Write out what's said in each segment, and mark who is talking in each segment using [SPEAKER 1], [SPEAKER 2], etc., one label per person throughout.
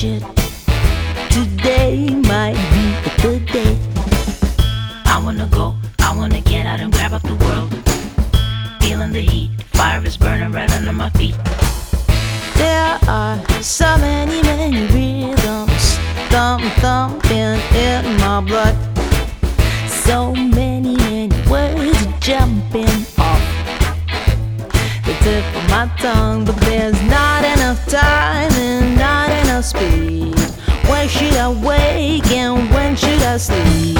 [SPEAKER 1] it. Today might be a good day.
[SPEAKER 2] I wanna go, I wanna get out and grab up the world. Feeling the heat, fire is burning right under my feet.
[SPEAKER 1] There are so many, many rhythms thumping in my blood. So many, many words jumping off the tip of my tongue, but there's not enough time and not enough speed. When should I wake and when should I sleep?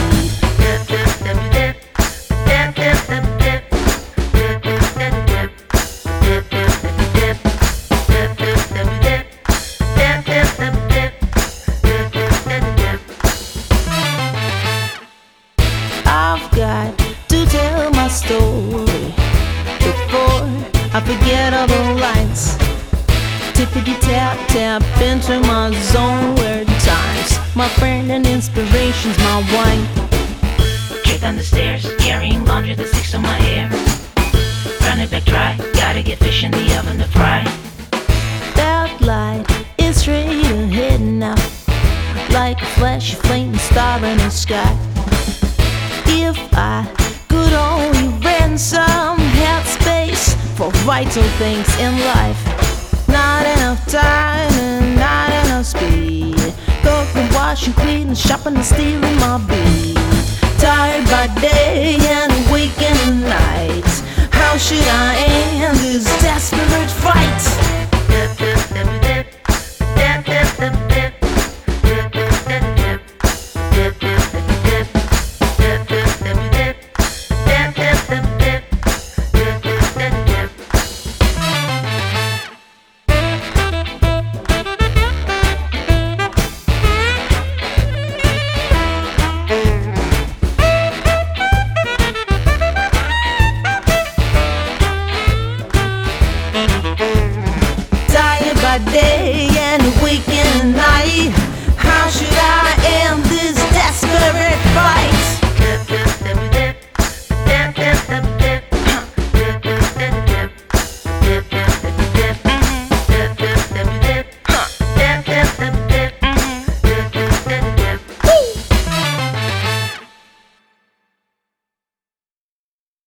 [SPEAKER 1] I've got to tell my story before I forget all the lines. Tippity tap tap into my zone where time's my friend and inspiration's my wine.
[SPEAKER 2] Trip down the stairs, carrying laundry that sticks to my hair. Run it back dry, gotta get fish in the oven to fry.
[SPEAKER 1] That light is straight ahead now, like a flashy flaming star in the sky. If I could only rent some headspace for vital things in life. Not enough time and not enough speed. Cooking, washing, cleaning, shopping and stealing my beat. Tired by day and awake in the night. How should I end this desperate fight?